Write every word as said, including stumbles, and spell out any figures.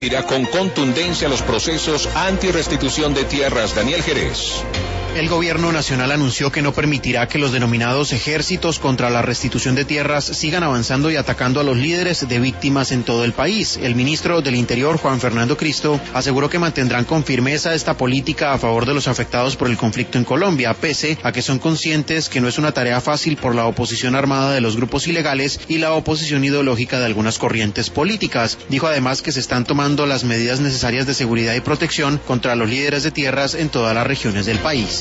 Irá con contundencia los procesos anti-restitución de tierras. Daniel Jerez. El gobierno nacional anunció que no permitirá que los denominados ejércitos contra la restitución de tierras sigan avanzando y atacando a los líderes de víctimas en todo el país. El ministro del Interior, Juan Fernando Cristo, aseguró que mantendrán con firmeza esta política a favor de los afectados por el conflicto en Colombia, pese a que son conscientes que no es una tarea fácil por la oposición armada de los grupos ilegales y la oposición ideológica de algunas corrientes políticas. Dijo además que se están tomando las medidas necesarias de seguridad y protección contra los líderes de tierras en todas las regiones del país.